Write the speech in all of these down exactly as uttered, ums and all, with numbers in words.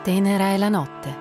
Tenera è la notte.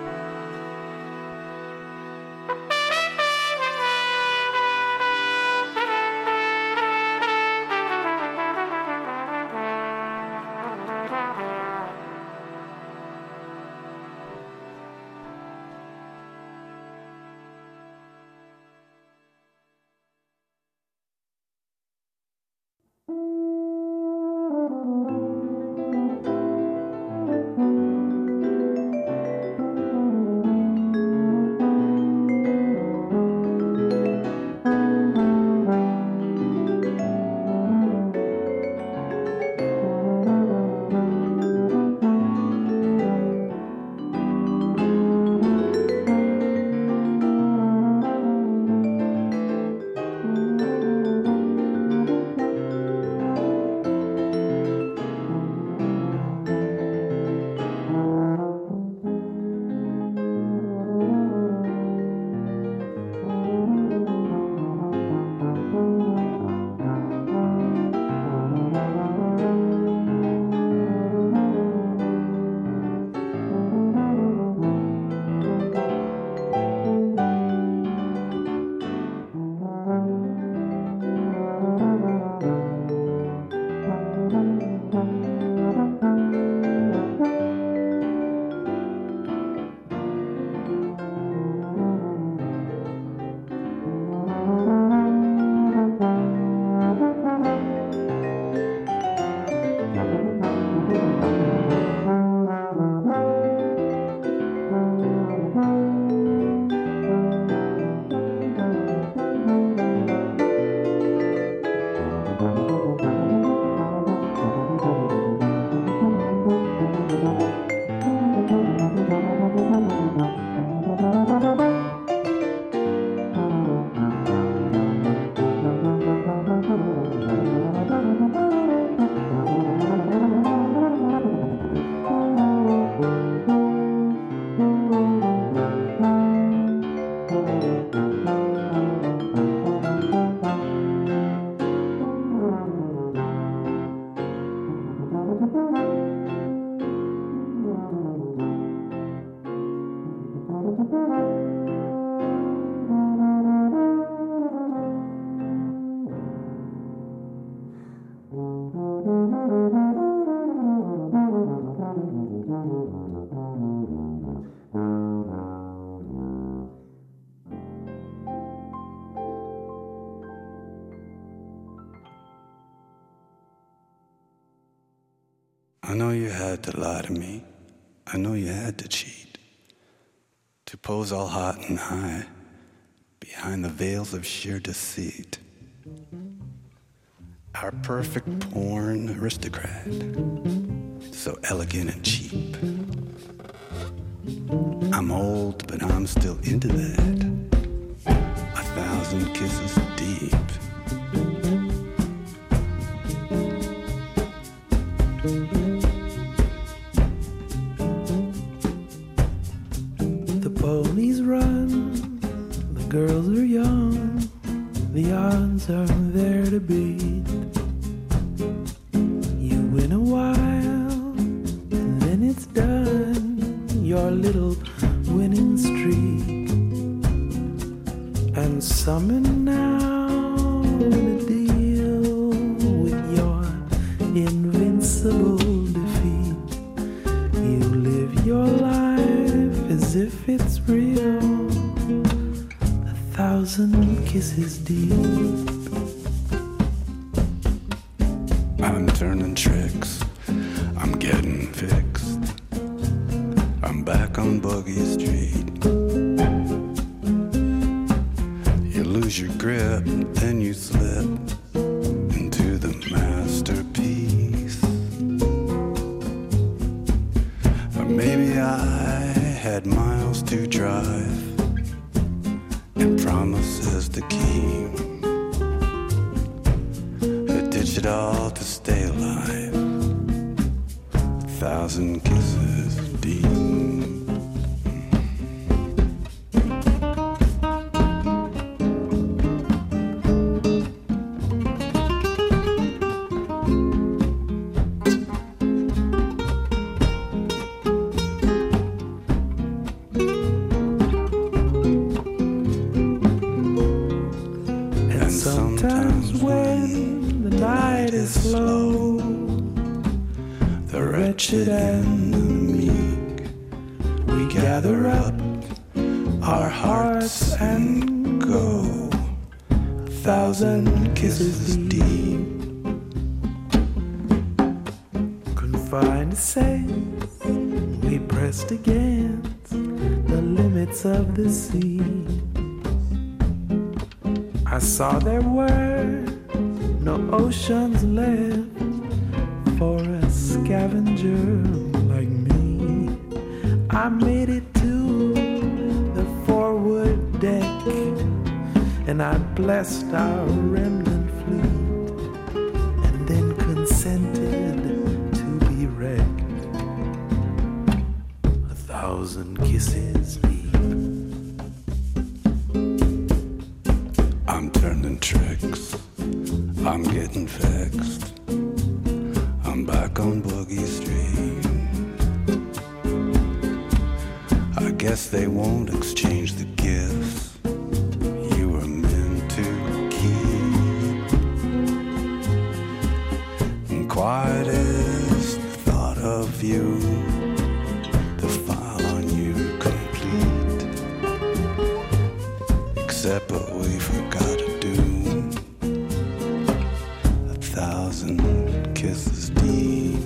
I know you had to lie to me. I know you had to cheat. To pose all hot and high behind the veils of sheer deceit. Our perfect porn aristocrat, so elegant and cheap. I'm old, but I'm still into that. A thousand kisses deep. The ponies run, the girls are young, the odds are there to beat. You win a while, and then it's done, your little winning streak. And summon now in a deal with your invincible defeat. You live your life as if it's real, a thousand kisses deep. I'm turning tricks, I'm getting fixed. I'm back on Buggy Street. You lose your grip, then you slip into the masterpiece. Or maybe I had miles to drive and promises to keep. I ditch it all to stay alive, a thousand kisses deep. the wretched and the meek. We gather up our hearts and go a thousand kisses deep. Confined to sense, we pressed against the limits of the sea. I saw there were no oceans left for a scavenger like me. I made it to the forward deck, and I blessed our remnant fleet, and then consented to be wrecked a thousand kisses deep. I'm turning tricks, I'm getting vexed, I'm back on Boogie Street. I guess they won't exchange the gifts you were meant to keep. And quietest thought of you, the file on you complete, except what we forgot to do. A thousand kisses deep.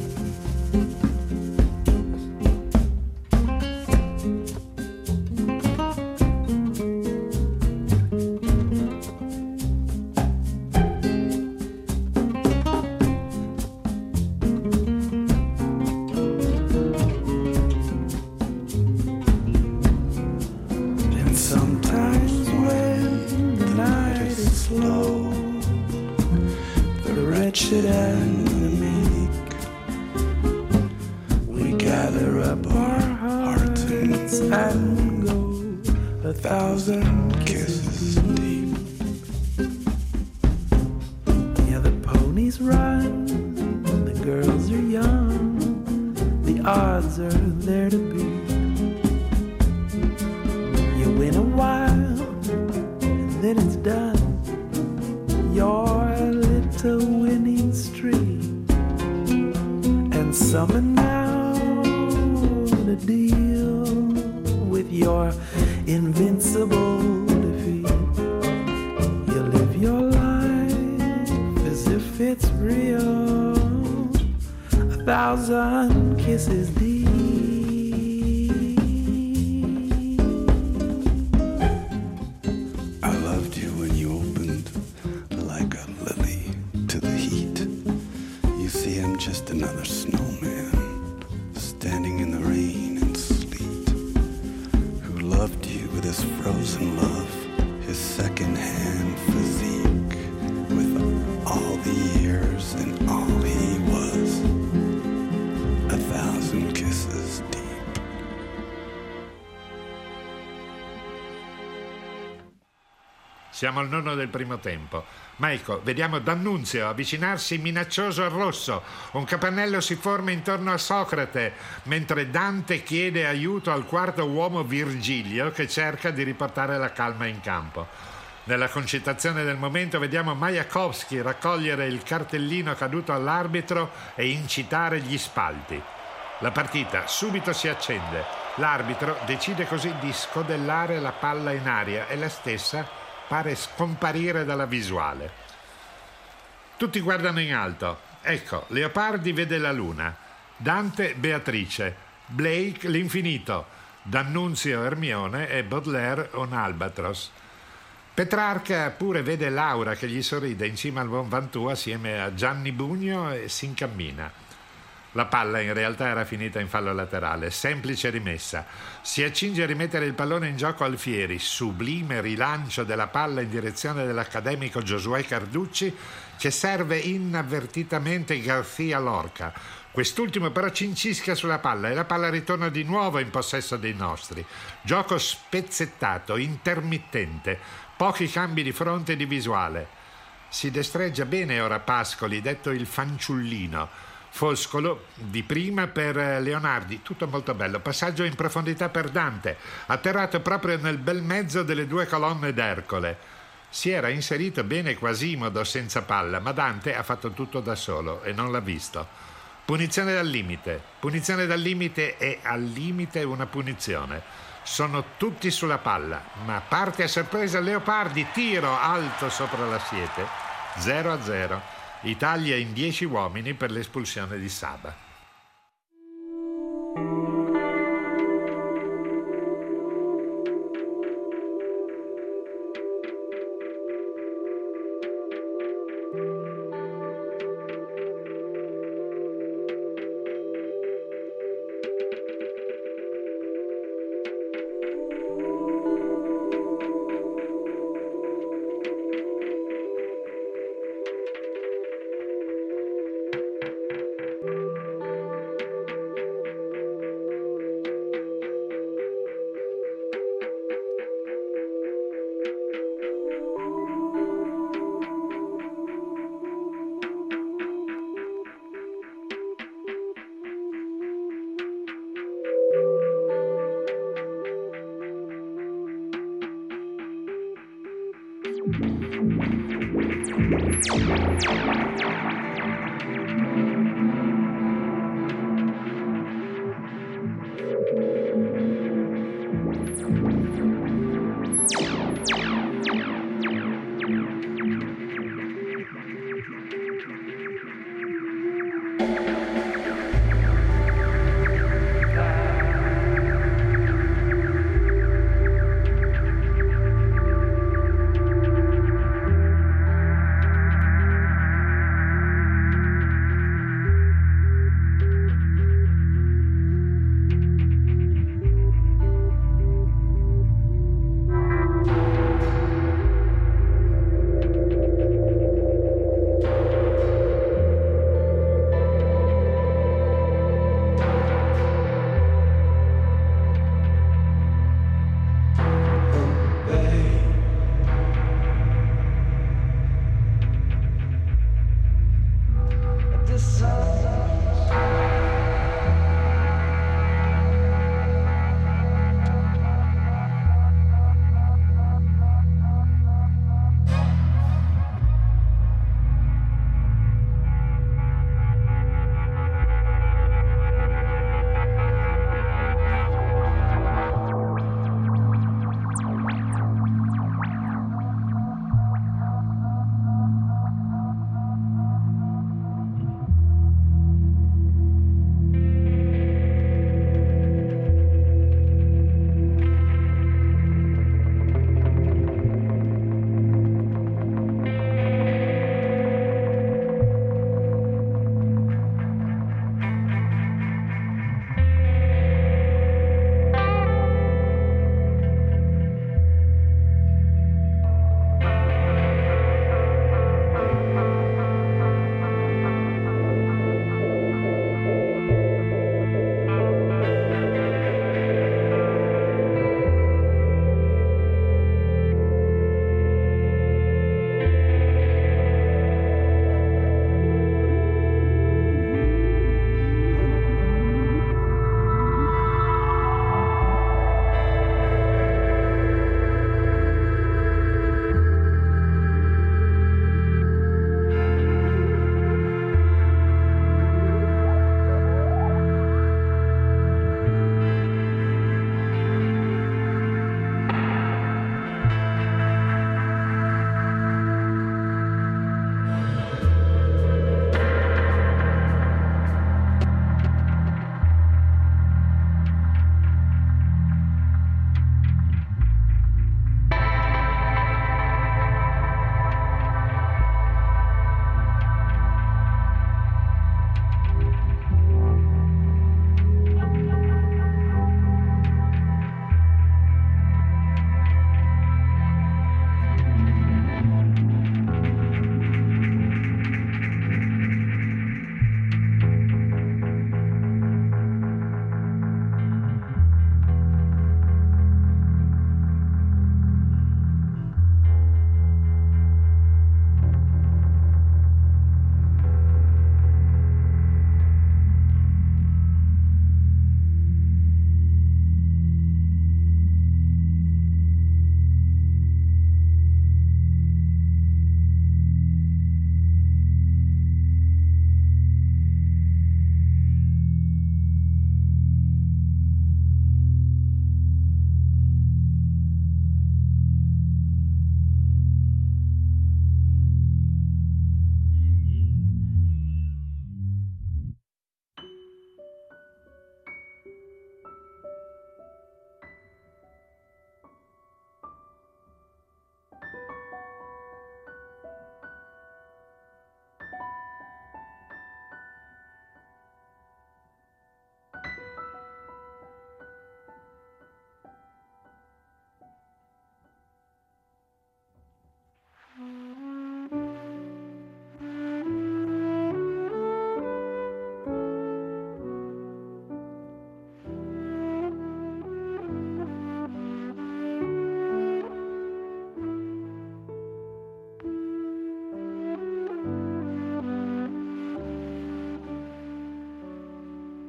And sometimes when the night is slow, the wretched and the meek, we gather up our hearts and go a thousand kisses deep. Yeah, the ponies run, the girls are young, the odds are there to beat. You win a while, and then it's done. Your little winning streak, and summon now to deal with your invincible defeat. You live your life as if it's real, a thousand kisses deep. I loved you when you opened like a lily to the heat. You see, I'm just another snowman standing in the rain and sleet, who loved you with his frozen love, his second-hand physique, with all the years and all he was, a thousand kisses deep. Siamo al nono del primo tempo. Ma ecco, vediamo D'Annunzio avvicinarsi minaccioso al rosso. Un capannello si forma intorno a Socrate, mentre Dante chiede aiuto al quarto uomo Virgilio, che cerca di riportare la calma in campo. Nella concitazione del momento vediamo Majakovskij raccogliere il cartellino caduto all'arbitro e incitare gli spalti. La partita subito si accende. L'arbitro decide così di scodellare la palla in aria e la stessa pare scomparire dalla visuale. Tutti guardano in alto. Ecco, Leopardi vede la luna, Dante Beatrice, Blake l'infinito, D'Annunzio Ermione e Baudelaire un albatros. Petrarca pure vede Laura che gli sorride in cima al Mont Ventoux assieme a Gianni Bugno e si incammina. La palla in realtà era finita in fallo laterale, semplice rimessa. Si accinge a rimettere il pallone in gioco Alfieri, sublime rilancio della palla in direzione dell'accademico Giosuè Carducci, che serve inavvertitamente García Lorca. Quest'ultimo però cincischia sulla palla e la palla ritorna di nuovo in possesso dei nostri. Gioco spezzettato, intermittente, pochi cambi di fronte e di visuale. Si destreggia bene ora Pascoli, detto il fanciullino. Foscolo di prima per Leonardi, tutto molto bello. Passaggio in profondità per Dante, atterrato proprio nel bel mezzo delle due colonne d'Ercole. Si era inserito bene Quasimodo senza palla, ma Dante ha fatto tutto da solo e non l'ha visto. Punizione dal limite. Punizione dal limite e al limite una punizione. Sono tutti sulla palla, ma parte a sorpresa Leopardi, tiro alto sopra la siete. zero a zero. Italia in dieci uomini per l'espulsione di Saba.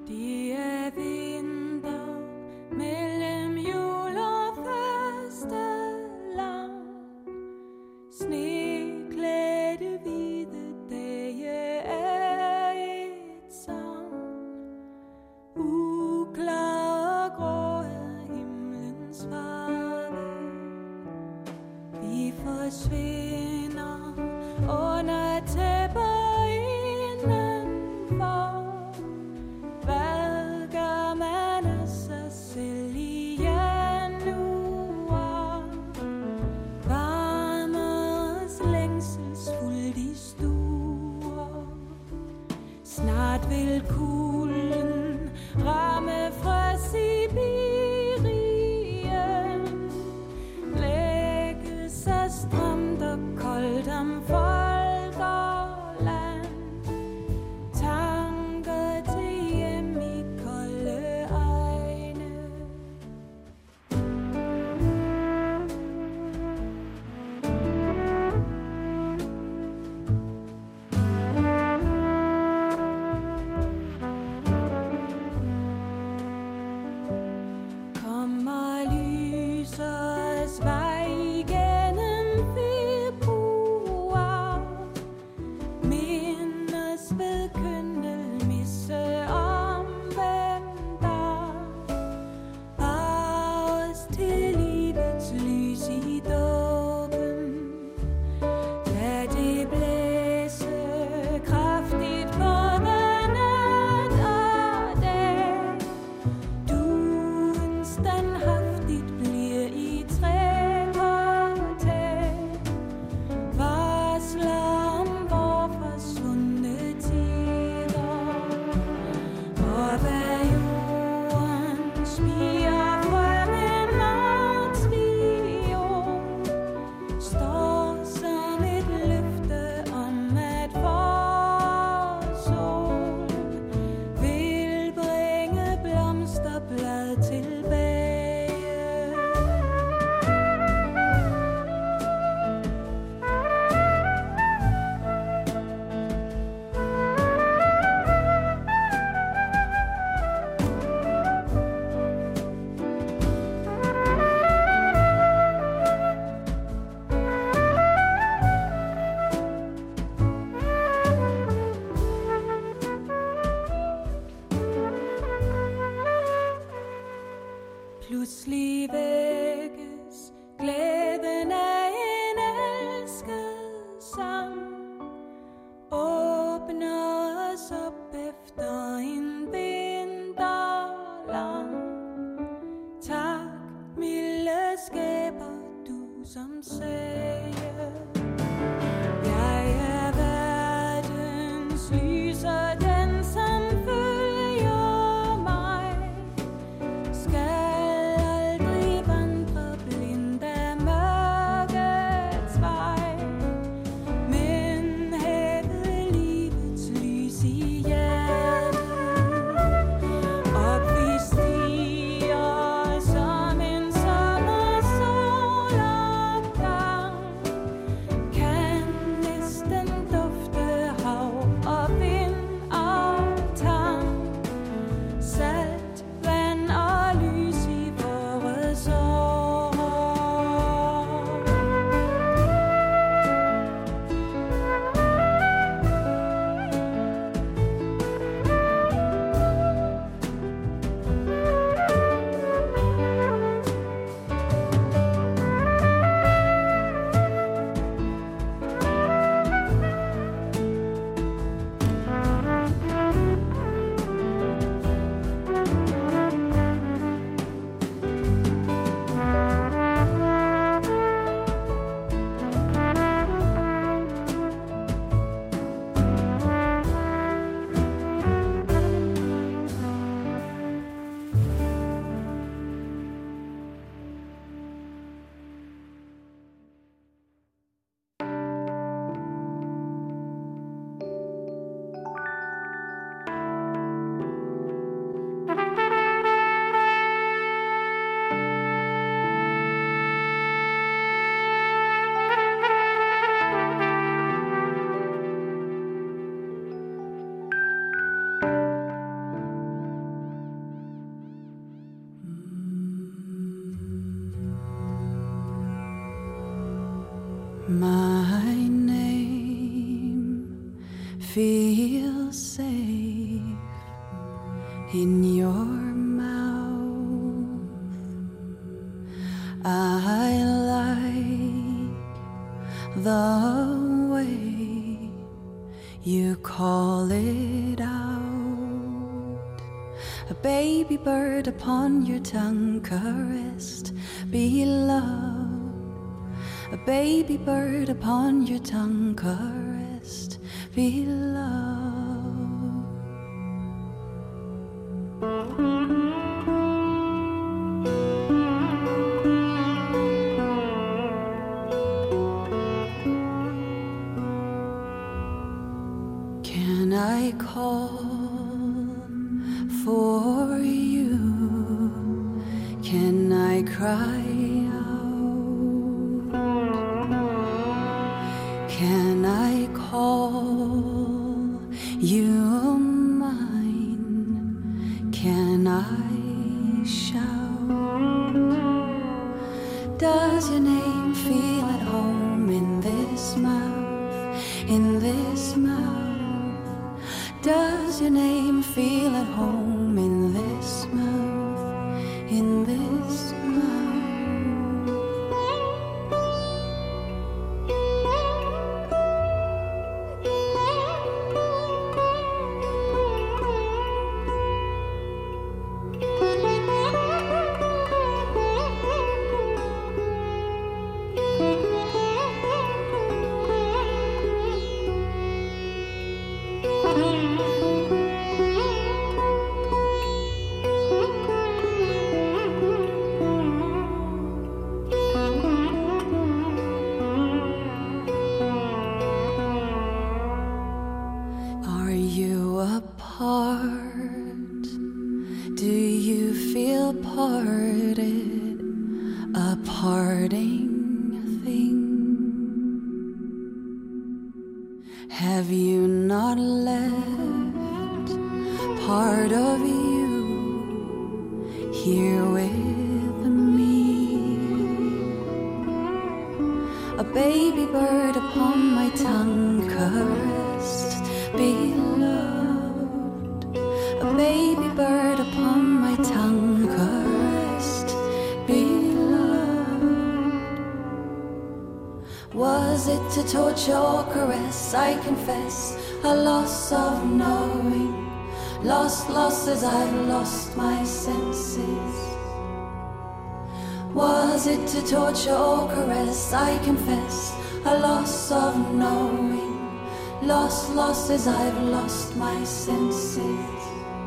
Det er vinter mellem jul og fastelavn. Sneklædte hvide dage er et savn. Uklar og grå er himlens farve. Vi forsvinder under tæpper indenfor. Hvad gør man af sig selv i januar? Varmers længselsfuldt i stuer. Snart vil kulden ramme fra Sibirien. Lægge sig stramt og koldt om folk og land. Tanker til hjem i kolde egne. Kommer lysets vej igennem februar. Mindes ved køndelmisse om hvem der bar os til livets lys i dåben. Lad det blæse kraftigt både nat og dag. Duen standhaftigt bliver i træ og tag. Varsler om vor forsvundne tider. Og hvad jorden spirer frem en martsviol. Står som et løfte om at vor sol vil bringe blomsterblad tilbage. Pludselig vækkes glæden af en elsket sang. Åbner os op efter en vinterlang. Tak, milde skæber, du som sagde. Jeg er verdens lys og den som følger mig. Skal aldrig vandre blind af mørkets vej. Men have livets lys i hjertet. Op vi stiger som en sommerssolopgang. in your mouth. I like the way you call it out. A baby bird upon your tongue caressed, beloved. A baby bird upon your tongue caressed, beloved. Can I call for you? Can I cry out? Can I call you mine? Can I shout? Does your name feel at home in this mouth? In this mouth? Does your name feel at home in this mouth? In this mouth? Have you not left part of you here with me? A baby bird upon my tongue caressed, beloved. A baby bird upon my tongue caressed, beloved. Was it to torture or caress? I confess a loss of knowing. Lost, lost as I've lost my senses. Was it to torture or caress? I confess a loss of knowing. Lost, lost as I've lost my senses.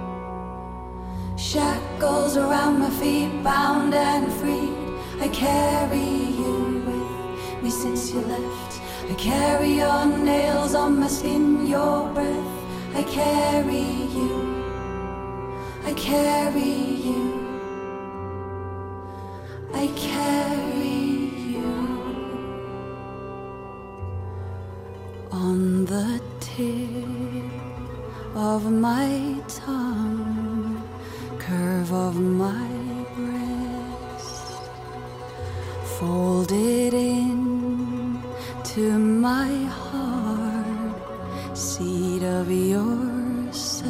Shackles around my feet, bound and freed. I carry you with me since you left. I carry your nails on my skin, your breath. I carry you. I carry you. I carry you. On the tip of my tongue, curve of my breast, folded in to my heart, seed of yourself.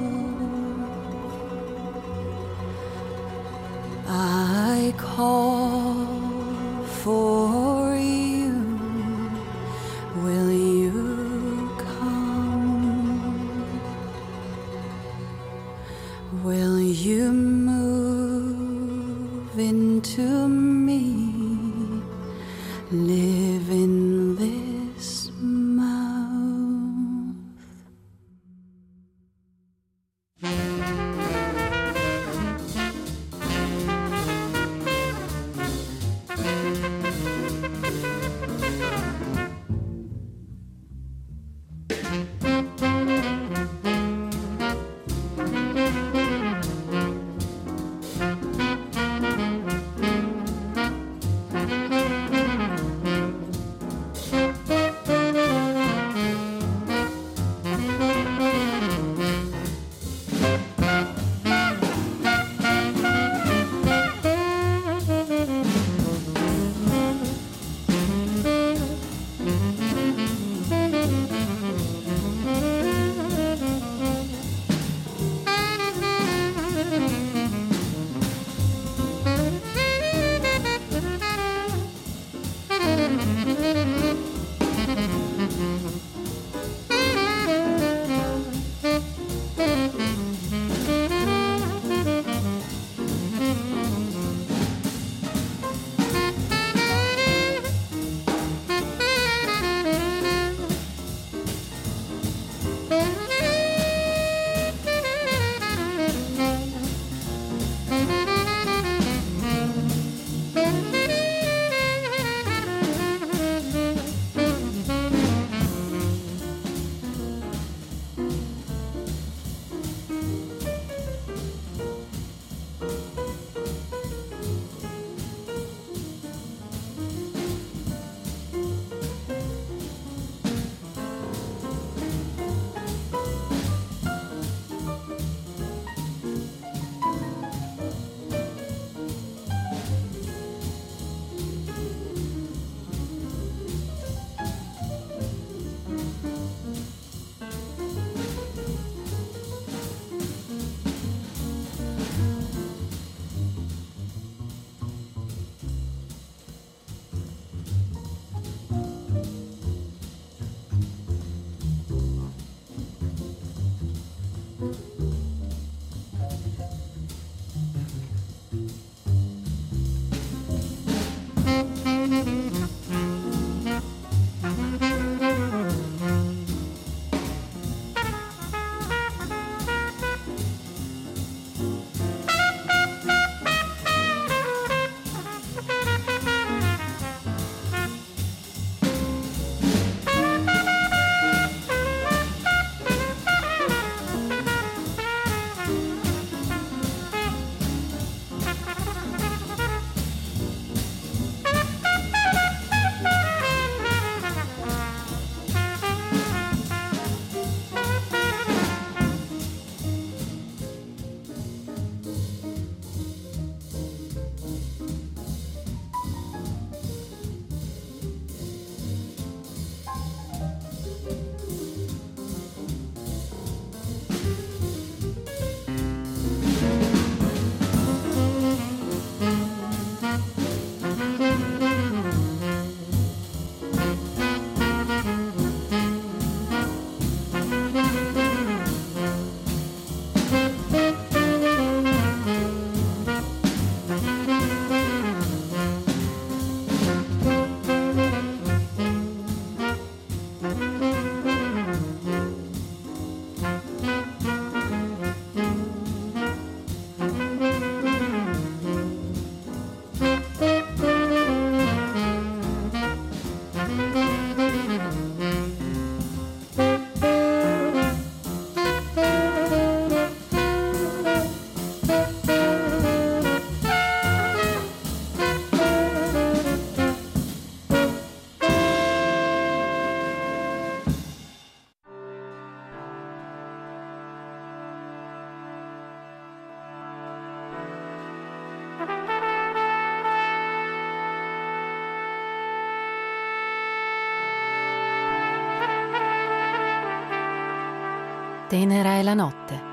I call for you. Will you come? Will you move into me? Live in this mouth. Tenera è la notte.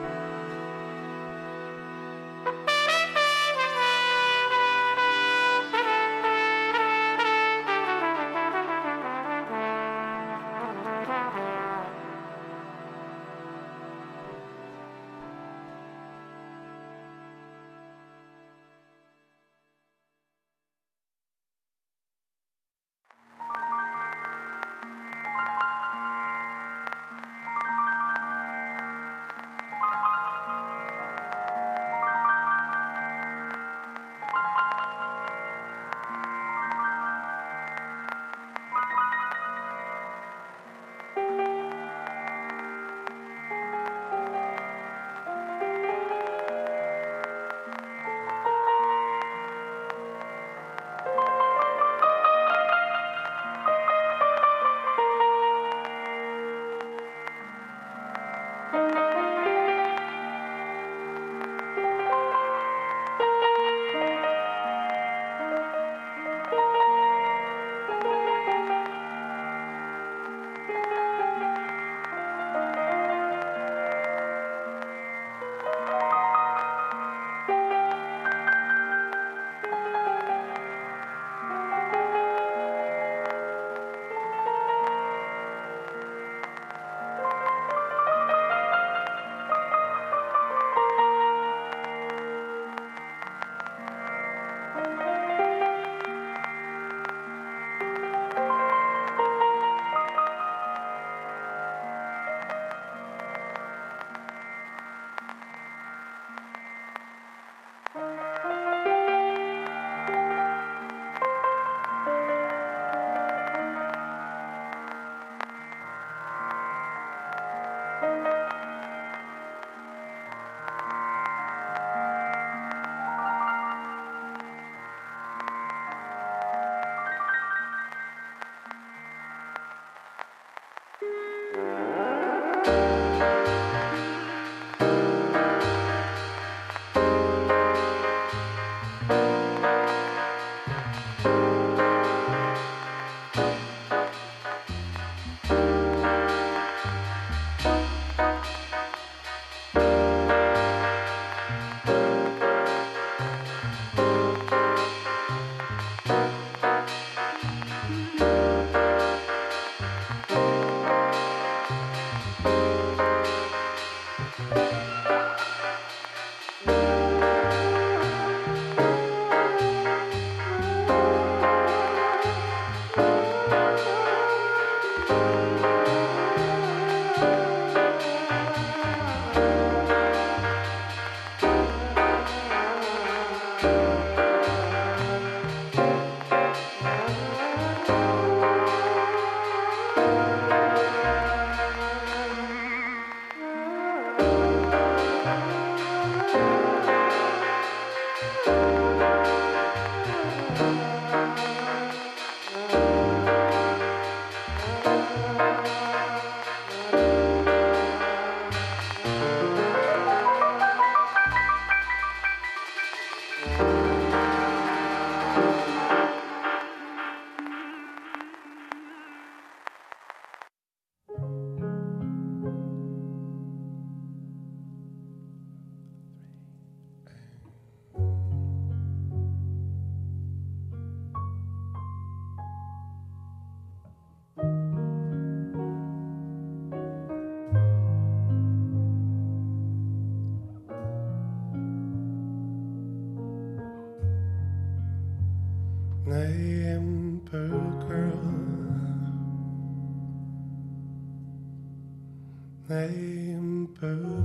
Amber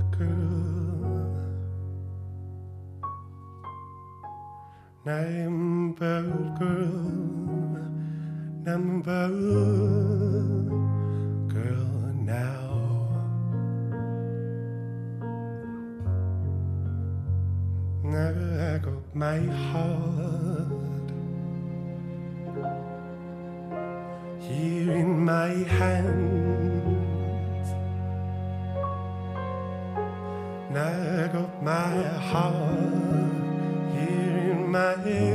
girl, Amber girl, Amber girl now. I got my heart here in my hands. I got my heart here in my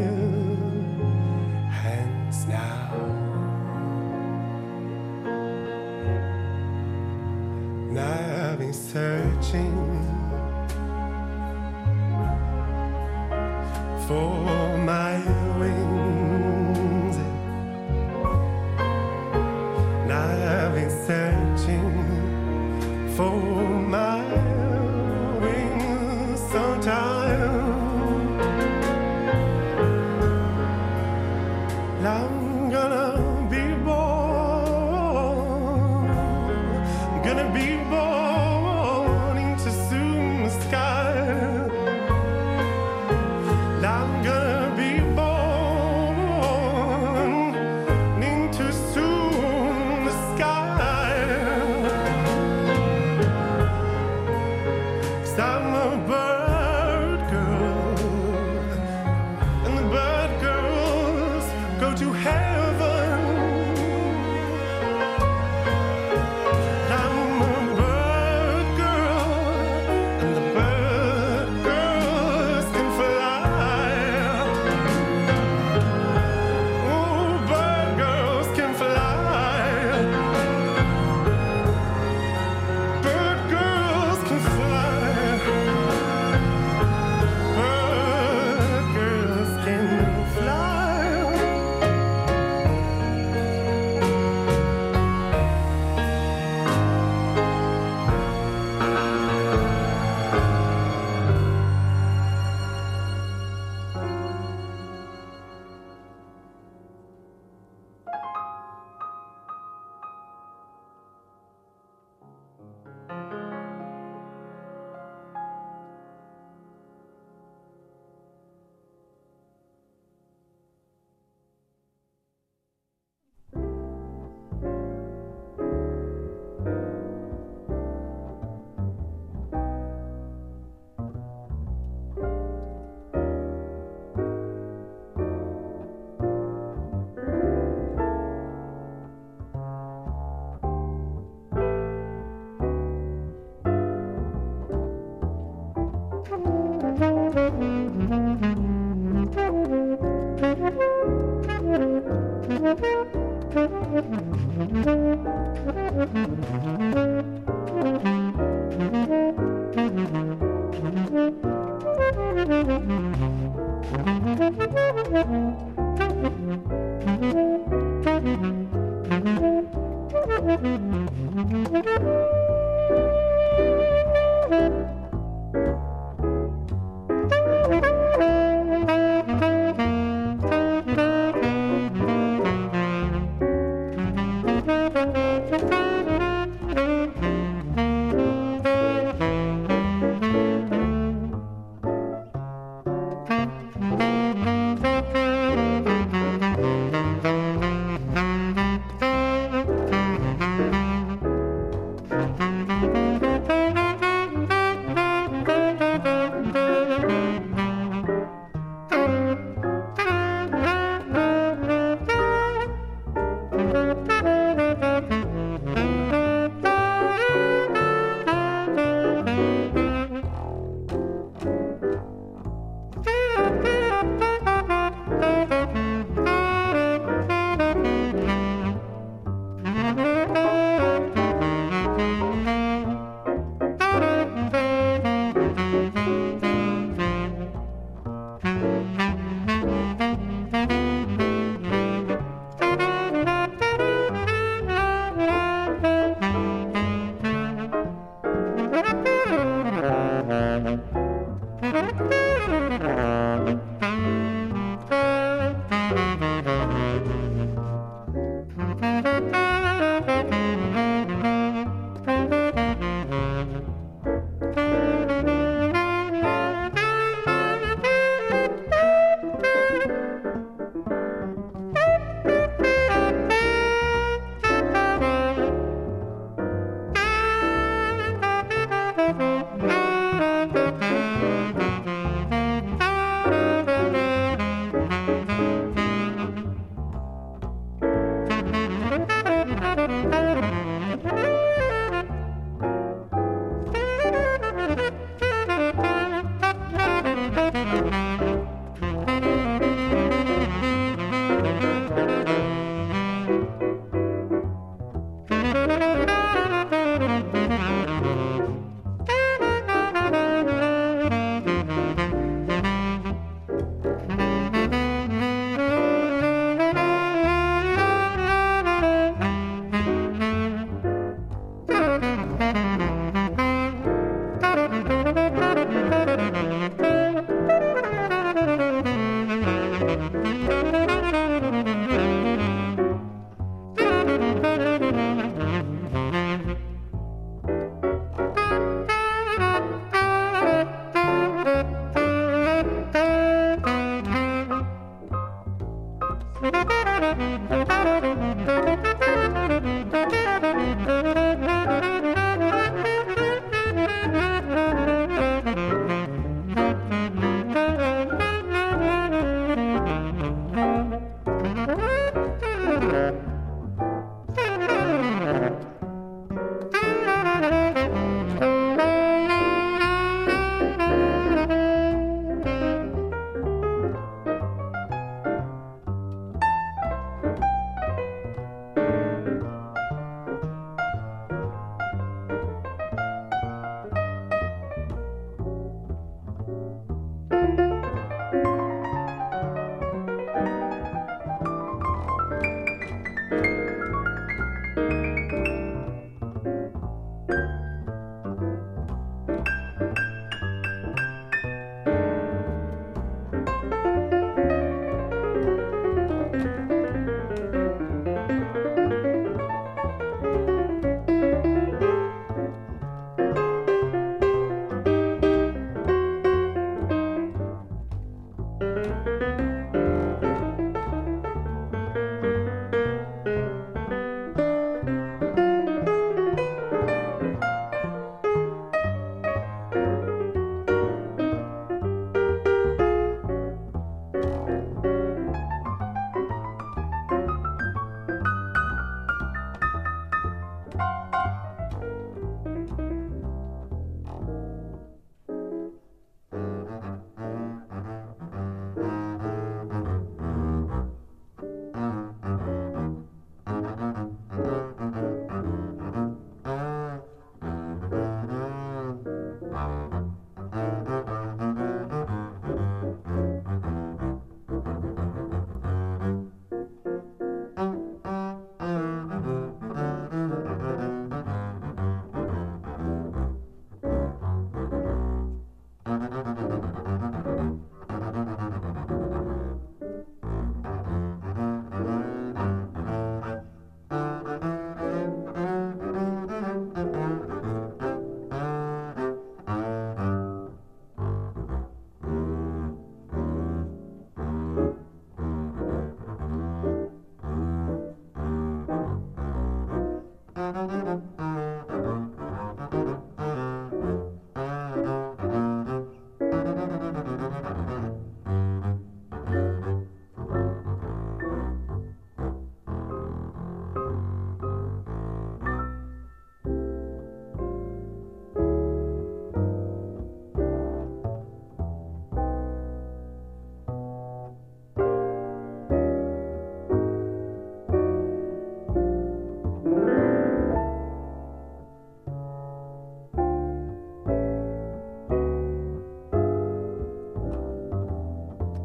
hands now. Now I've been searching for my wings, and I've been searching for my wings sometime. I'm gonna be born, gonna be born into soon the sky. I'm gonna be born into soon the sky. 'Cause I'm a bird girl, and the bird girls go to heaven. I'm a bird girl, and the bird girls can fly. Oh, bird girls can fly. Bird girls can fly. Bird girls can fly. Thank you.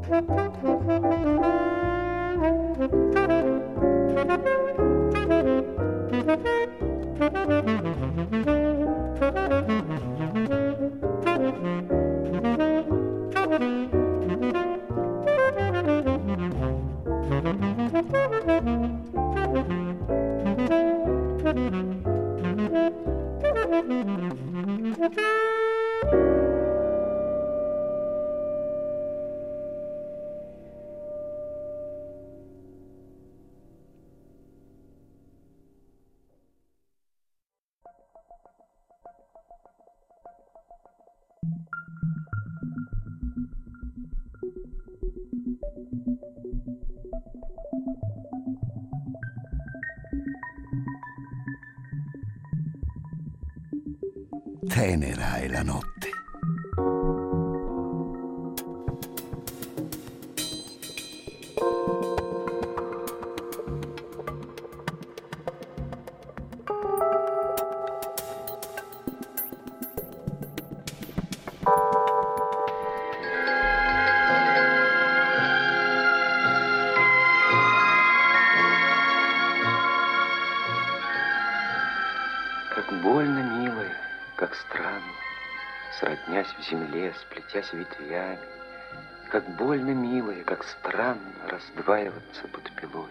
Tenera è la notte. Как больно, милая, как странно, сроднясь в земле, сплетясь ветвями, как больно, милая, как странно раздваиваться под пилой.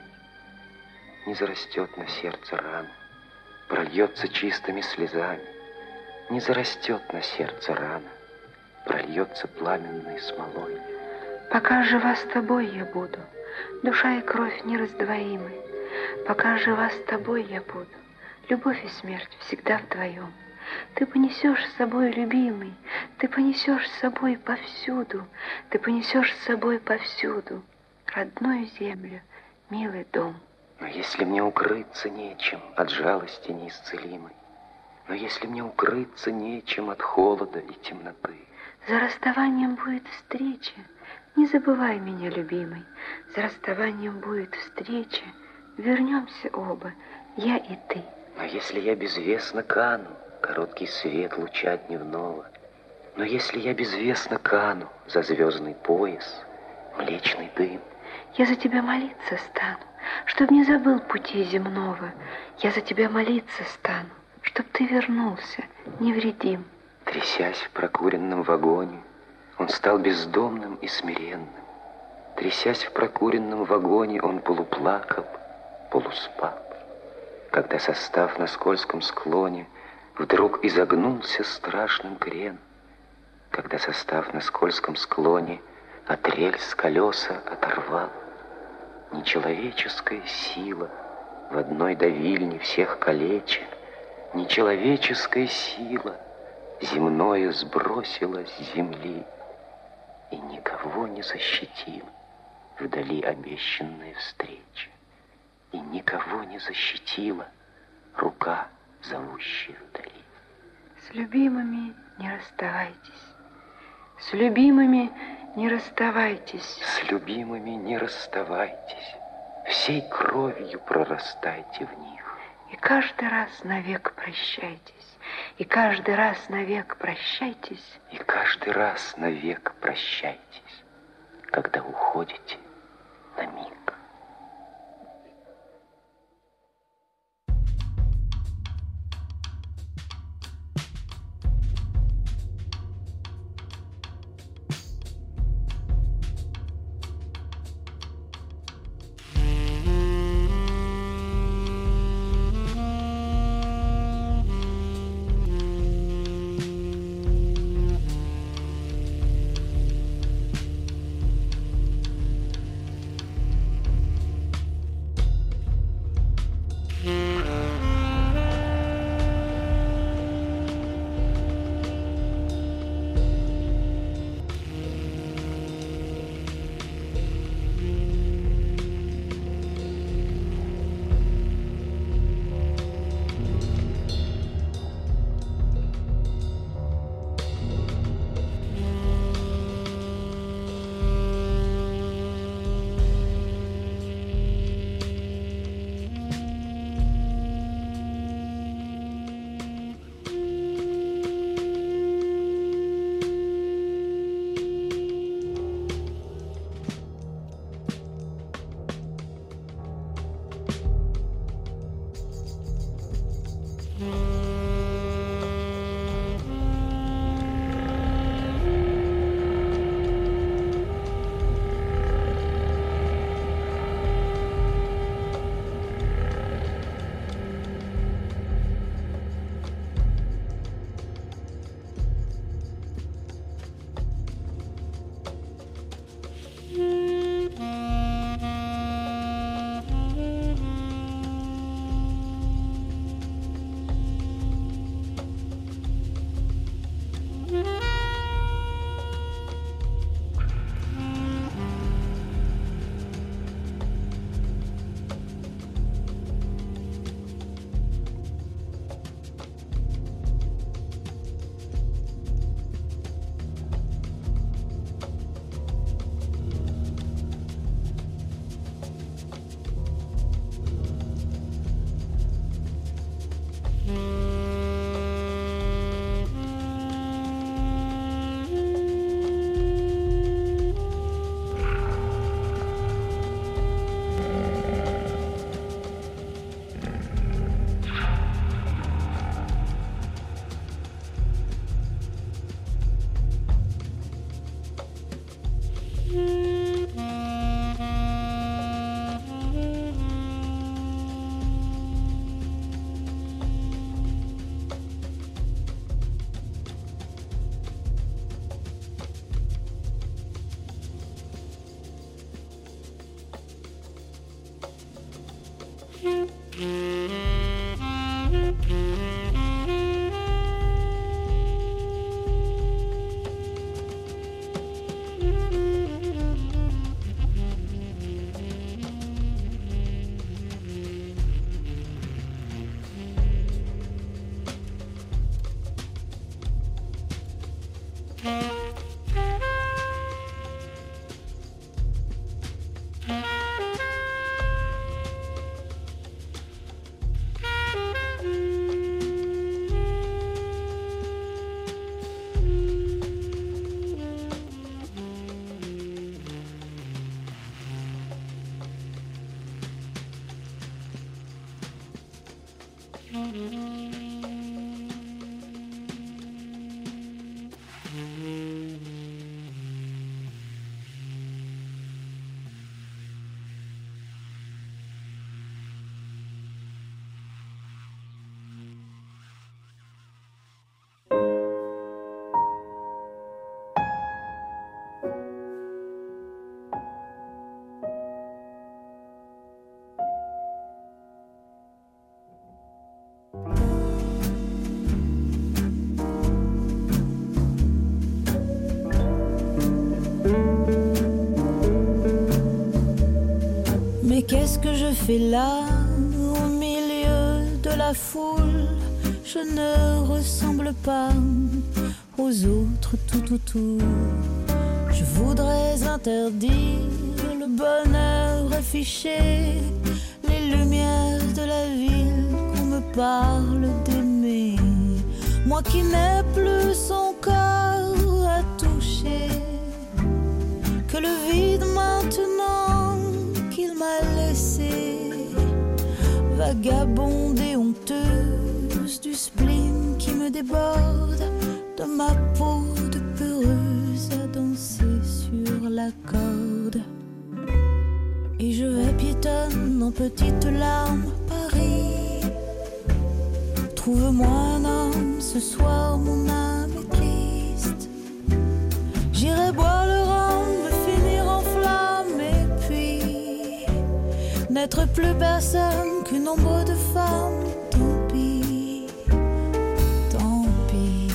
Не зарастет на сердце рана, прольется чистыми слезами, не зарастет на сердце рана, прольется пламенной смолой. Пока жива с тобой я буду, душа и кровь нераздвоимы. Пока жива с тобой я буду, любовь и смерть всегда вдвоем. Ты понесешь с собой, любимый, ты понесешь с собой повсюду, ты понесешь с собой повсюду родную землю, милый дом. Но если мне укрыться нечем от жалости неисцелимой, но если мне укрыться нечем от холода и темноты, за расставанием будет встреча, не забывай меня, любимый, за расставанием будет встреча, вернемся оба, я и ты. Но если я безвестно кану, короткий свет луча дневного, но если я безвестно кану за звездный пояс, млечный дым, я за тебя молиться стану, чтоб не забыл пути земного. Я за тебя молиться стану, чтоб ты вернулся невредим. Трясясь в прокуренном вагоне, он стал бездомным и смиренным. Трясясь в прокуренном вагоне, он полуплакал, полуспал. Когда состав на скользком склоне вдруг изогнулся страшным крен, когда состав на скользком склоне от рельс колеса оторвал, нечеловеческая сила в одной давильне всех калеча, нечеловеческая сила земною сбросила с земли и никого не защитила вдали обещанная встреча, и никого не защитила рука, зовущая вдали. С любимыми не расставайтесь, с любимыми не расставайтесь, с любимыми не расставайтесь, всей кровью прорастайте в них. И каждый раз навек прощайтесь, и каждый раз навек прощайтесь, и каждый раз навек прощайтесь, когда уходите на миг. Mais qu'est-ce que je fais là, au milieu de la foule? Je ne ressemble pas aux autres tout autour. Je voudrais interdire le bonheur affiché, les lumières de la ville qu'on me parle d'aimer. Moi qui n'ai plus son corps à toucher, que le vide maintenant qu'il m'a laissé, vagabonder honteuse du spleen qui me déborde, de ma peau de peureuse à danser sur la corde. Et je vais piétonne en petites larmes Paris. Trouve-moi un homme, ce soir mon âme est triste. J'irai boire le rhum, me finir en flamme et puis n'être plus personne qu'une ombre de femme. Tant pis, tant pis.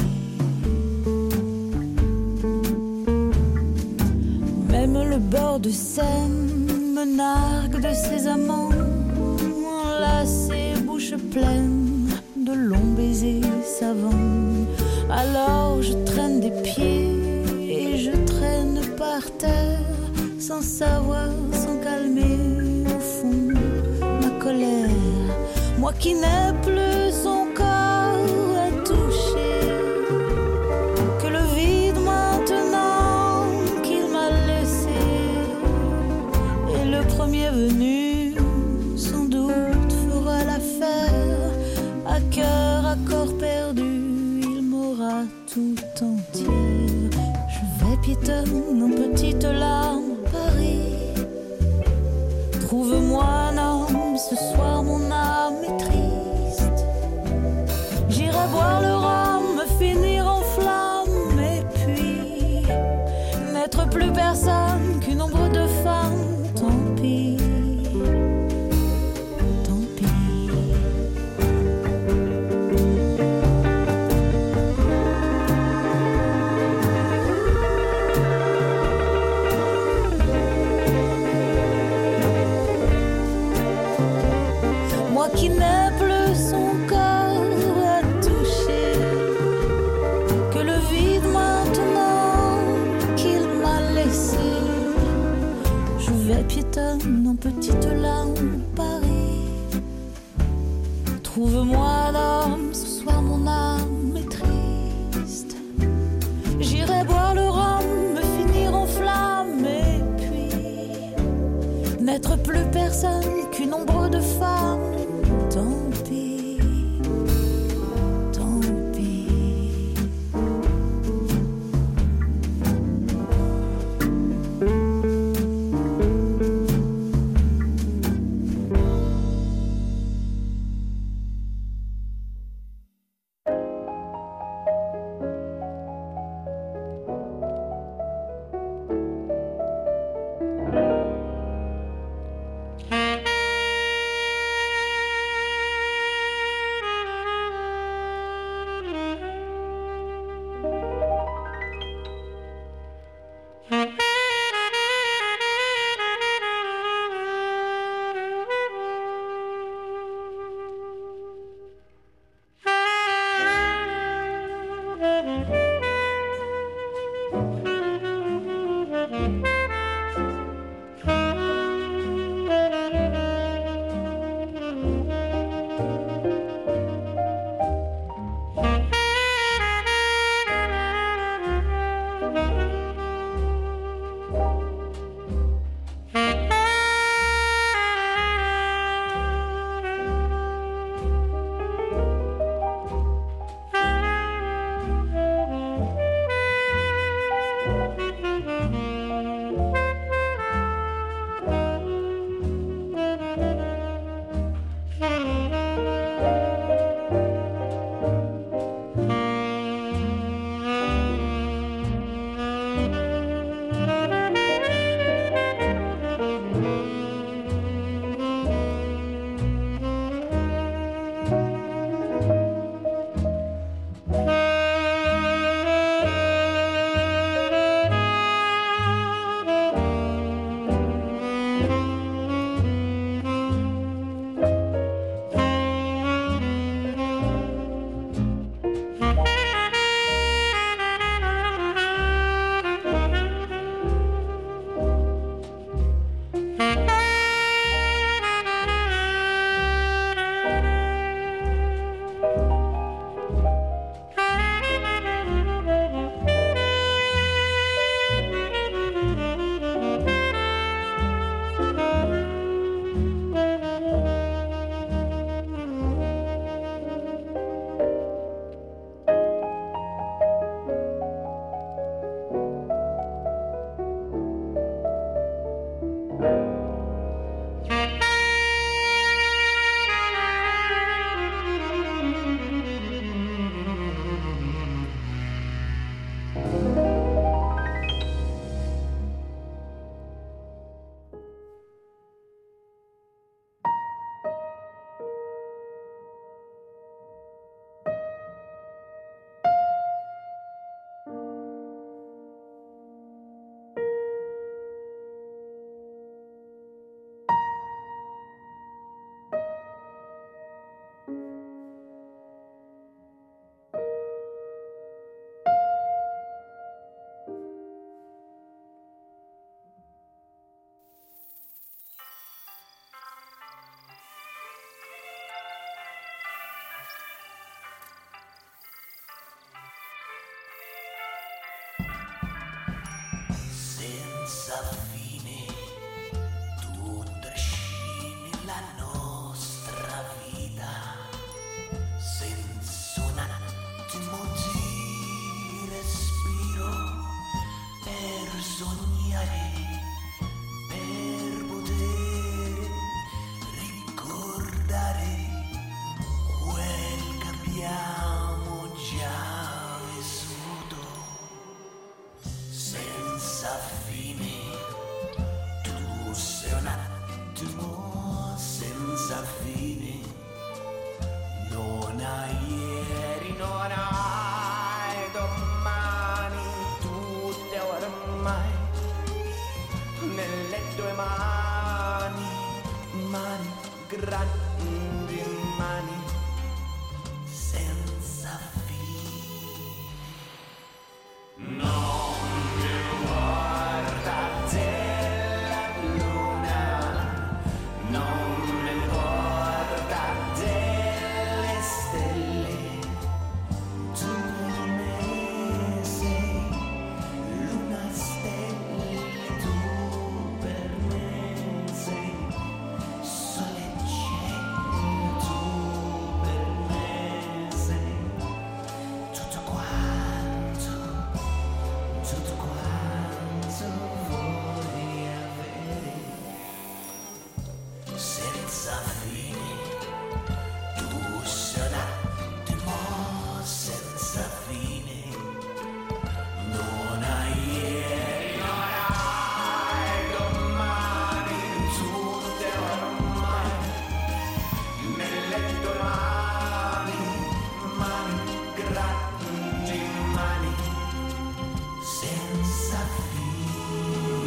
Même le bord de Seine me nargue de ses amants, enlacés, bouche pleine de longs baisers savants. Alors je traîne des pieds et je traîne par terre, sans savoir, sans calmer au fond ma colère. Moi qui n'ai plus son corps à toucher, que le vide maintenant qu'il m'a laissé, et le premier venu sans doute fera l'affaire. À cœur, à corps perdu, il m'aura tout entière. Je vais piétonne en petites larmes Paris. Trouve-moi un homme, ce soir mon âme est triste. J'irai boire le rhum, me finir en flamme et puis n'être plus personne qu'une ombre de femme. Tant pis. Qui n'a plus son corps à toucher, que le vide maintenant qu'il m'a laissé. Je vais piétonne en petites larmes Paris. Trouve-moi un homme, ce soir mon âme est triste. J'irai boire le rhum, me finir en flamme et puis n'être plus personne qu'une ombre de femme. Tant pis, tant pis. senza fine, tu trascini la nostra vita, senza un attimo di respiro, per sognare, per poter ricordare quel che abbiamo già vissuto. Senza fine, tu sei un attimo senza fine, non hai ieri, non hai domani, tutte ormai nelle tue mani, mani, grandi mani, senza fine. Non mi guarda della luna, non mi guarda delle stelle, tu per me sei luna, stelle, tu per me sei sole e cielo, tu per me sei tutto quanto, tutto quanto vuoi avere. Senza fine, tu sei un attimo senza fine, non hai ieri, non hai domani, tutte ormai nelle tue mani, mani, grandi mani, senza fine.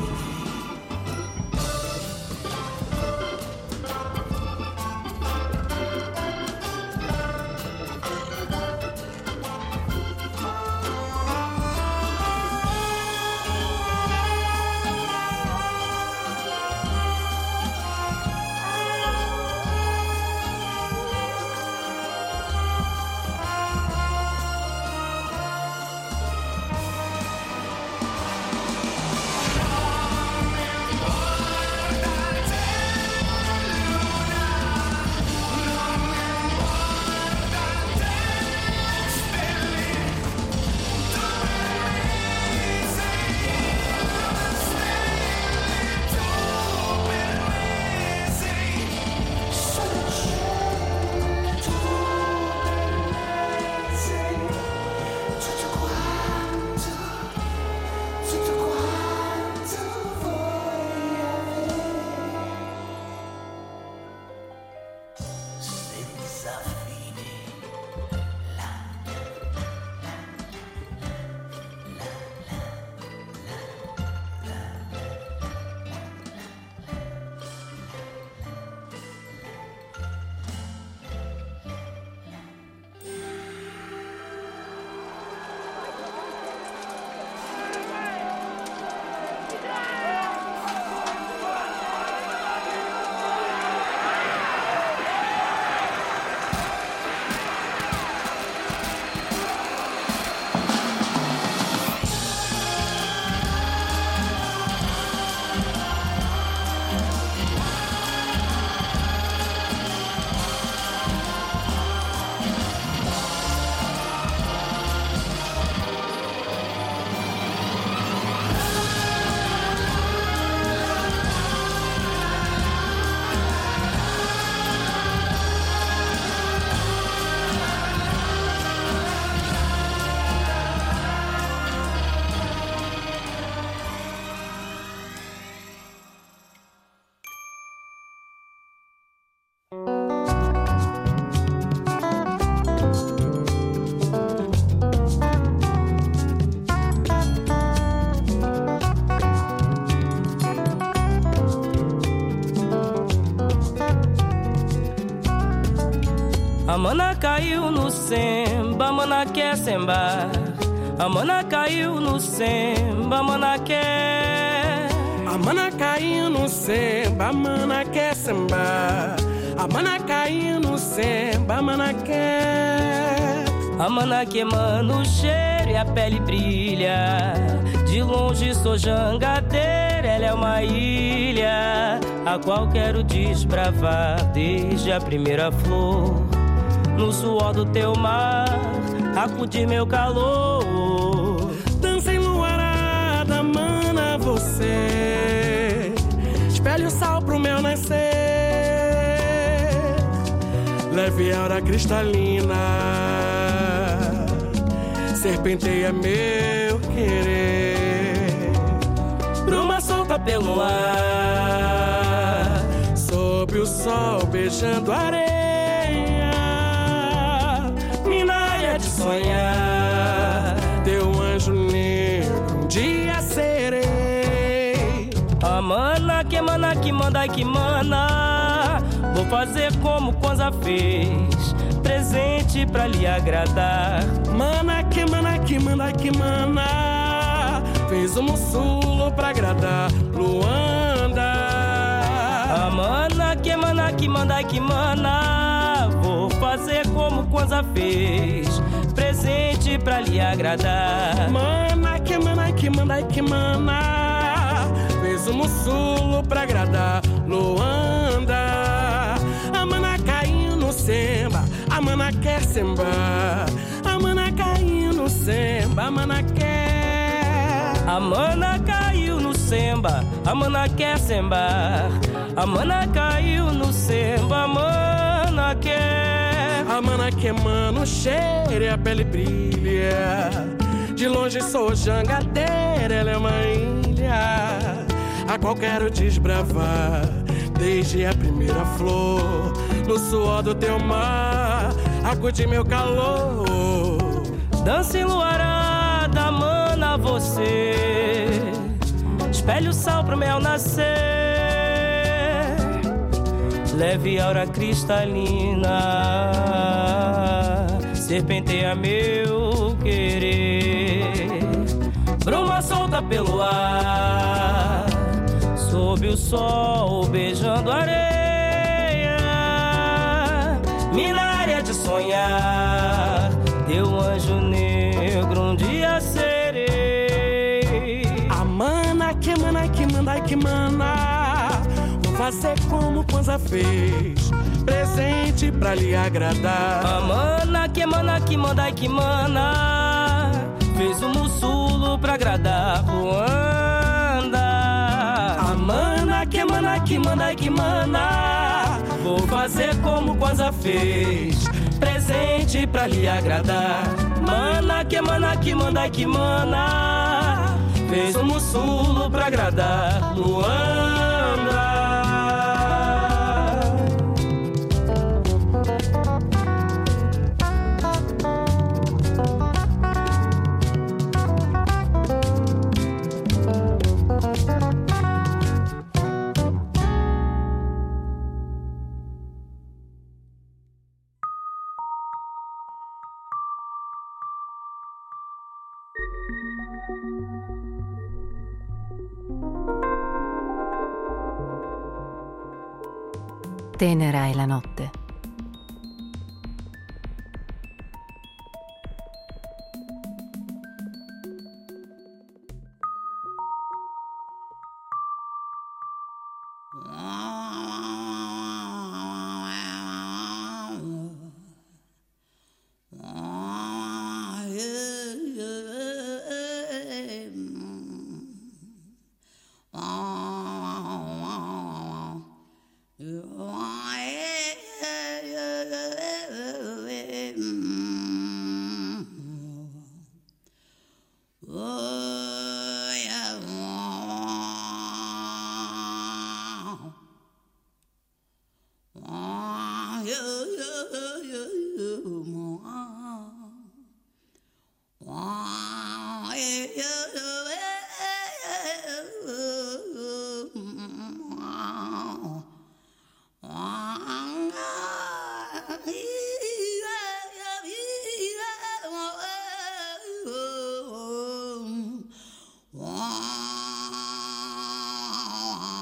A mana caiu no semba, a mana quer sembar. A mana caiu no semba, a mana quer. A mana caiu no semba, a mana quer sembar. A mana caiu no semba, a mana quer. A mana queimando o cheiro e a pele brilha. De longe sou jangadeira, ela é uma ilha a qual quero desbravar desde a primeira flor. No suor do teu mar, acudir meu calor. Dança enluarada, mana, você espelha o sal pro meu nascer. Leve aura cristalina, serpenteia meu querer. Bruma solta pelo ar, sob o sol beijando a areia. Minária de sonhar, teu anjo negro um dia serei. A mana que mana que manda que mana, vou fazer como Kwanzaa fez, presente pra lhe agradar. Mana que mana que manda que mana, fez um mussulo pra agradar Luanda. A mana que mana que manda que mana, vou fazer como Kwanzaa fez, presente pra lhe agradar. Mana que mana que manda que mana, fez um mussulo pra agradar Luanda. A mana caiu no semba, a mana quer sembar. A mana caiu no semba, a mana quer. A mana caiu no semba, a mana quer sembar. A mana caiu no semba, a mana quer. A mana queimando o cheiro e a pele brilha. De longe sou jangadeira, ela é uma ilha a qual quero desbravar desde a primeira flor. No suor do teu mar, acude meu calor. Dança enluarada, mana, você espelha o sal pro mel nascer. Leve aura cristalina, serpenteia meu querer. Bruma solta pelo ar, sob o sol beijando a areia. Minária de sonhar, teu anjo negro um dia serei. A mana que mana que manda que mana, vou fazer como Kwanzaa fez, presente pra lhe agradar. A mana que mana que manda que mana, fez um mussulo pra agradar Luanda. A mana que mana que manda que mana, vou fazer como Kwanzaa fez, presente pra lhe agradar. Mana que mana que manda que mana, fez um mussulo pra agradar Luanda. Tenera è la notte.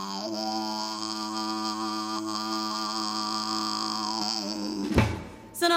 Son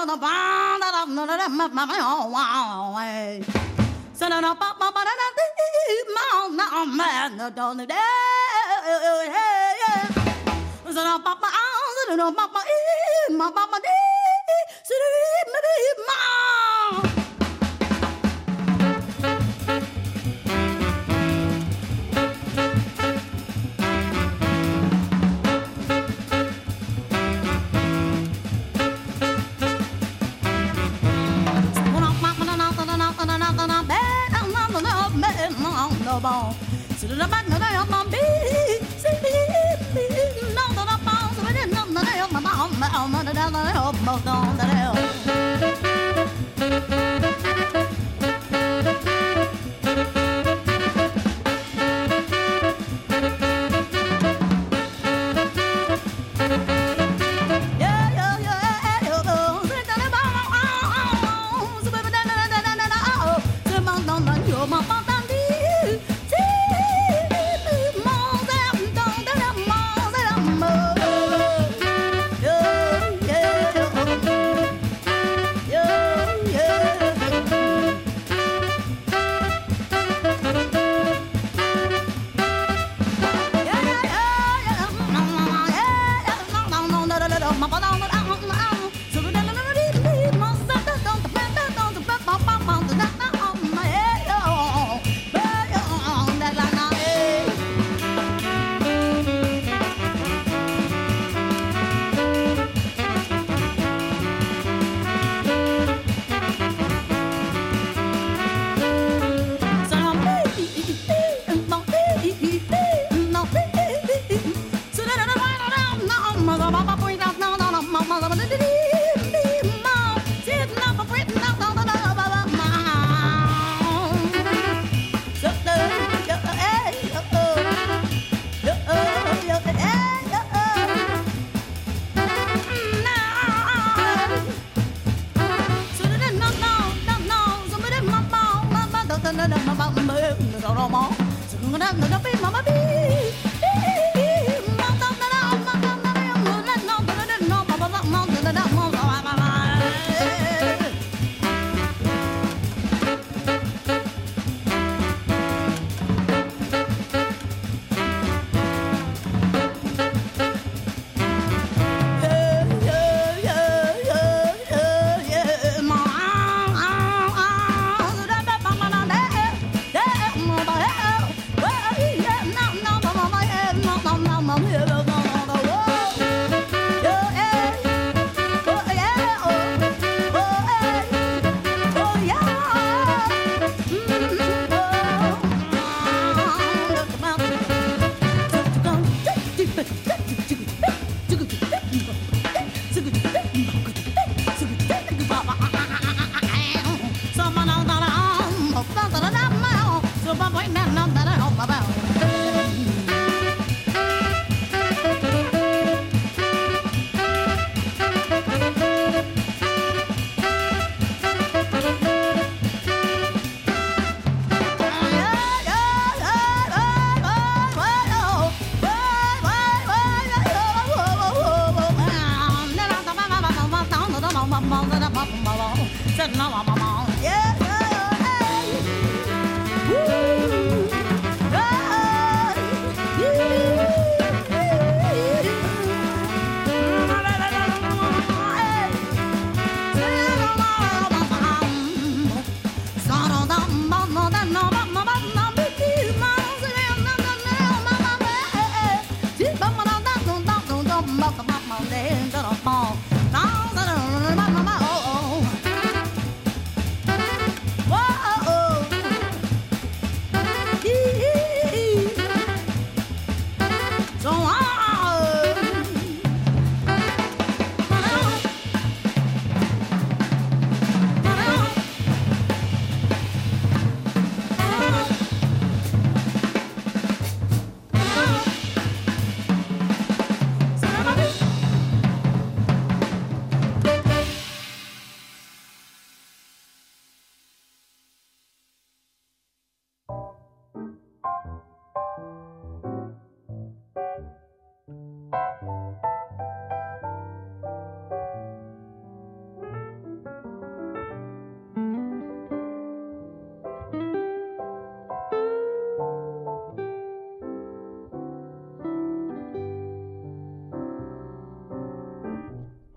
No,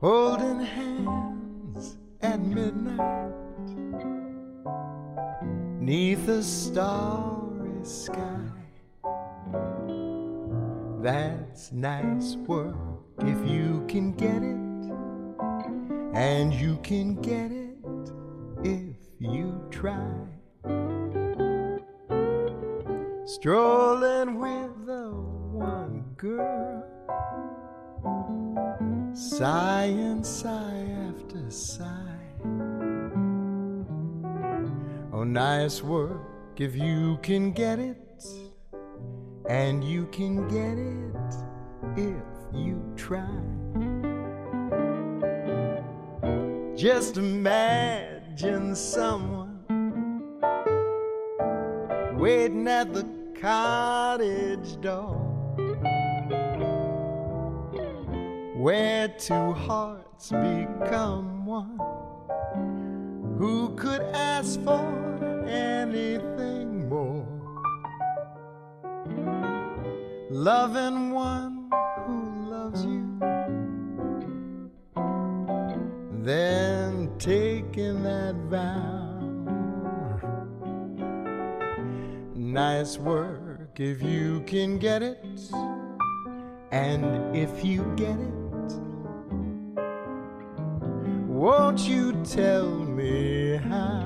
holding hands at midnight, 'neath a starry sky. That's nice work if you can get it, and you can get it if you try. Strolling with the one girl, sigh and sigh after sigh. Oh, nice work if you can get it, and you can get it if you try. Just imagine someone waiting at the cottage door, where two hearts become one. Who could ask for anything more? Loving one who loves you, then taking that vow. Nice work if you can get it, and if you get it, won't you tell me how?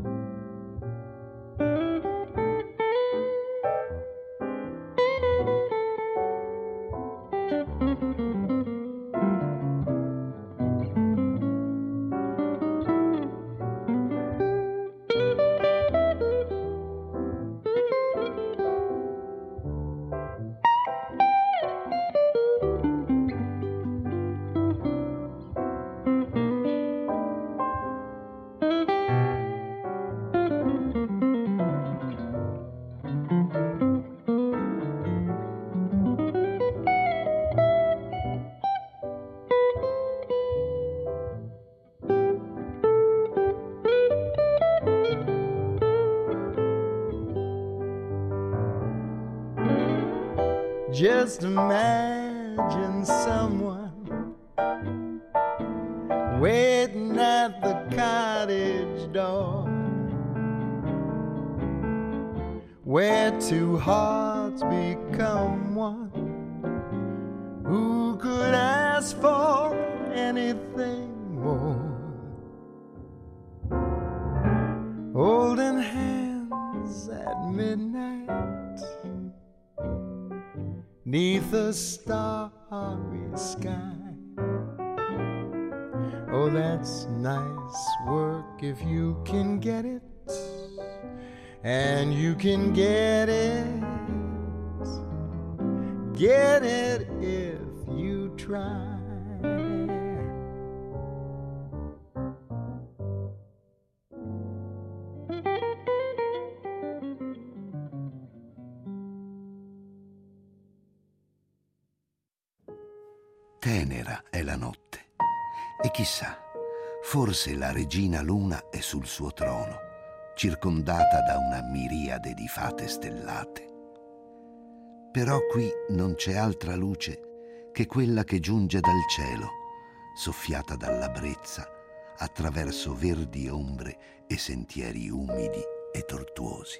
Just imagine someone waiting at the cottage door, where two hearts become one. Who could ask for anything more? Holding hands at midnight, 'neath a starry sky. Oh, that's nice work if you can get it, and you can get it, get it if you try. Tenera è la notte, e chissà, forse la regina luna è sul suo trono, circondata da una miriade di fate stellate. Però qui non c'è altra luce che quella che giunge dal cielo, soffiata dalla brezza, attraverso verdi ombre e sentieri umidi e tortuosi.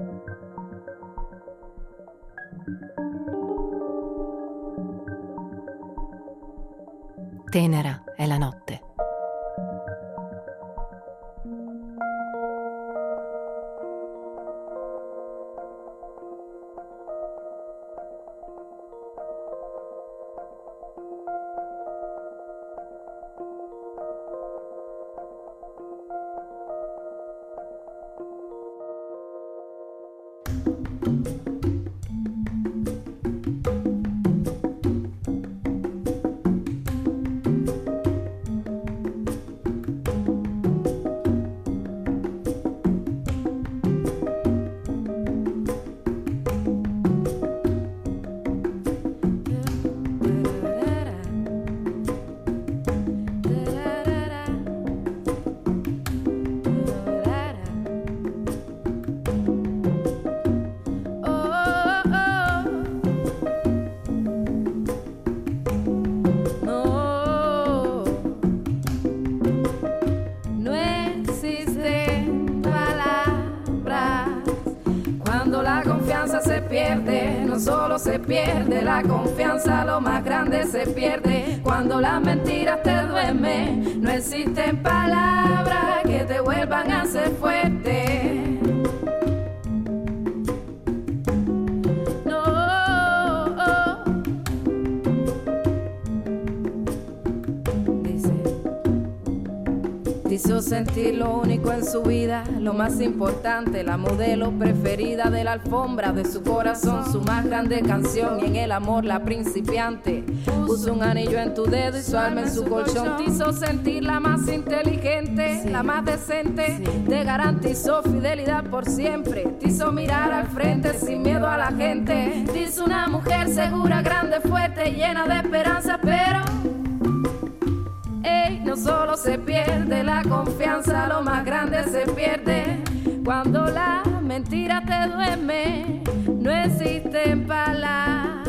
Tenera è la notte. Se pierde la confianza, lo más grande se pierde cuando las mentiras te duermen. No existen palabras que te vuelvan a hacer fuerte. No, dice, quiso sentir lo único en su vida, lo más importante, la modelo preferida de la alfombra de su corazón, su más grande canción, y en el amor la principiante. Puso un anillo en tu dedo y su alma en su colchón. Te hizo sentir la más inteligente, la más decente, te garantizó fidelidad por siempre. Te hizo mirar al frente sin miedo a la gente. Te hizo una mujer segura, grande, fuerte, llena de esperanza, pero ey, no solo se pierde la confianza, lo más grande se pierde cuando la mentira te duerme. No existen palabras,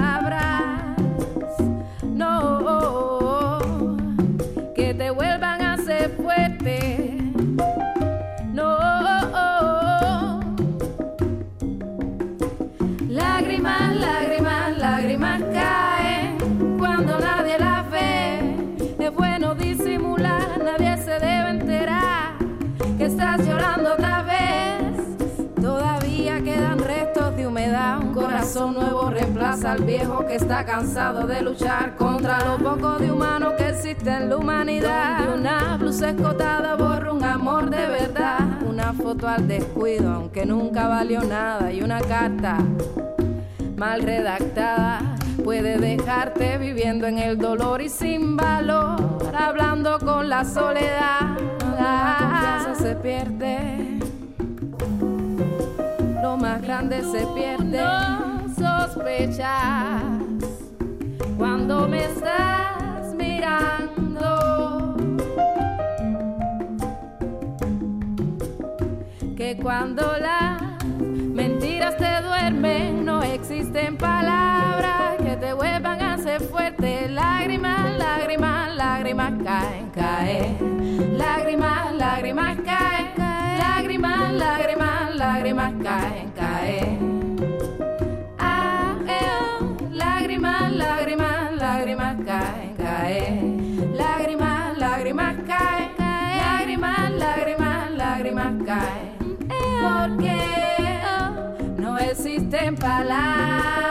no, que te vuelvan a hacer fuerte. No, lágrimas, lágrimas, lágrimas caen cuando nadie las ve. Es bueno disimular, nadie se debe enterar que estás llorando otra vez. Todavía quedan restos de humedad, un corazón nuevo reemplaza al viejo que está cansado de luchar contra lo poco de humano que existe en la humanidad. Y una blusa escotada borra un amor de verdad, una foto al descuido aunque nunca valió nada, y una carta mal redactada puede dejarte viviendo en el dolor y sin valor, hablando con la soledad. La confianza se pierde, lo más grande se pierde. No sospechas cuando me estás mirando que cuando las mentiras te duermen no existen palabras que te vuelvan a hacer fuerte. Lágrimas, lágrimas, lágrimas caen, caen. Lágrimas, lágrimas caen, caen. Lágrimas, lágrimas, lágrimas caen, caen. Ah, eh, oh. Lágrimas, lágrimas, lágrimas caen, caen. Lágrimas, lágrimas caen, caen. Lágrimas, lágrimas, lágrimas caen. Porque oh, no existen palabras.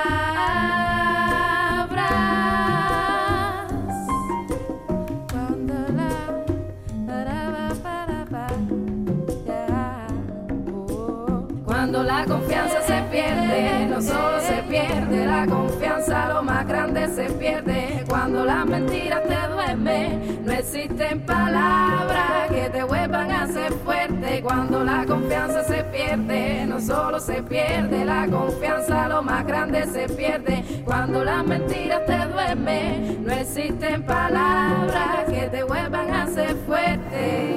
Cuando la para, para, para, yeah. Oh. Cuando la confianza se pierde, no solo se pierde la confianza, lo más grande se pierde. Cuando las mentiras te duermen, no existen palabras que te vuelvan a hacer fuerte. Cuando la confianza se pierde, no solo se pierde la confianza, lo más grande se pierde. Cuando las mentiras te duermen, no existen palabras que te vuelvan a hacer fuerte.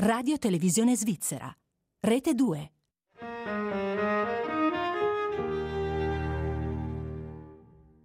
Radio Televisione Svizzera. Rete due.